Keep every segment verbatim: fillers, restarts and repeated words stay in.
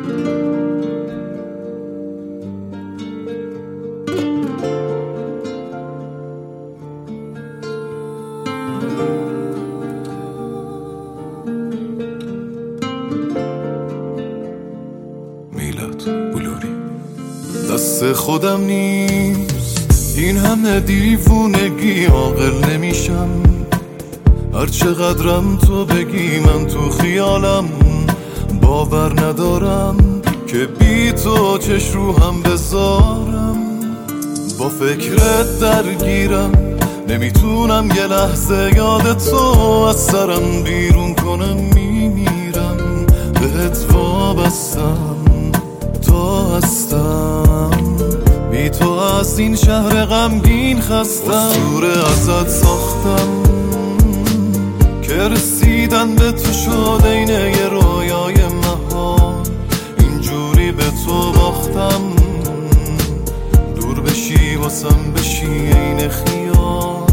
دست خودم نیست این همه دیوونگی، عاقل نمیشم هر چقدرم تو بگی. من تو خیالم باور ندارم که بی تو چش رو هم بذارم. با فکرت درگیرم، نمیتونم یه لحظه یاد تو از سرم بیرون کنم. میمیرم بهت وابستم، تو هستم بی تو از این شهر غمگین خستم. اسطوره ازت ساختم که رسیدن به تو شد عین یه رویای محال. اینجوری به تو باختم دور بشی واسم بشی عین خیال.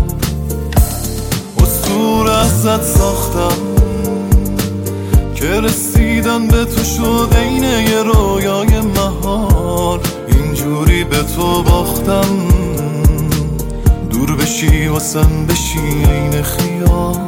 اسطوره ازت ساختم که رسیدن به تو شد عین یه رویای محال. اینجوری به تو باختم دور بشی واسم بشی عین خیال.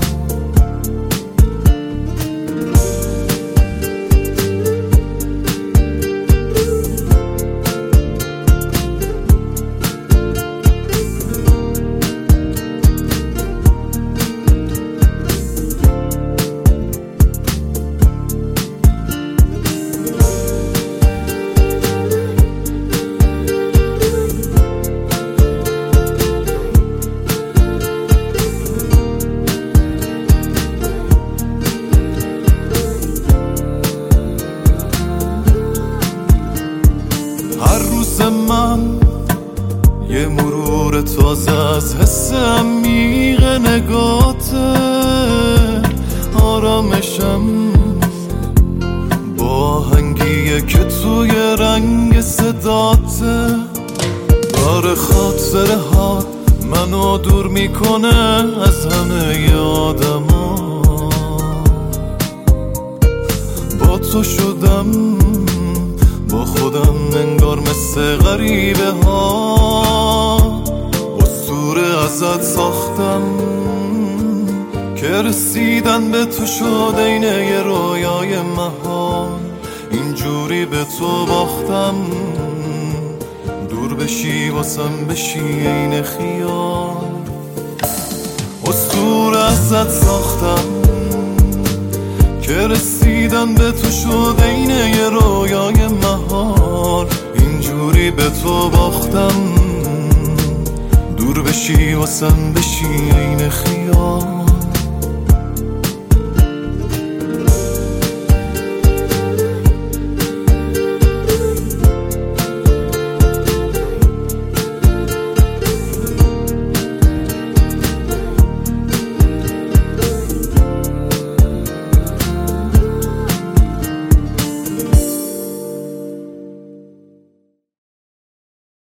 هر روز من یه مرور تازه از حس عمیق نگاته. آرامشم با آهنگیه که توی رنگ صداته. داره خاطره ها منو دور میکنه از همه آدم ها. با تو شدم با خودم انگار مثل غریبه ها. اسطوره ازت ساختم که رسیدن به تو شد عین یه رویای محال. اینجوری به تو باختم دور بشی واسم بشی عین خیال. اسطوره ازت ساختم که رسیدن به تو شد عین یه رویای محال. اینجوری به تو باختم دور بشی واسم بشی عین خیال.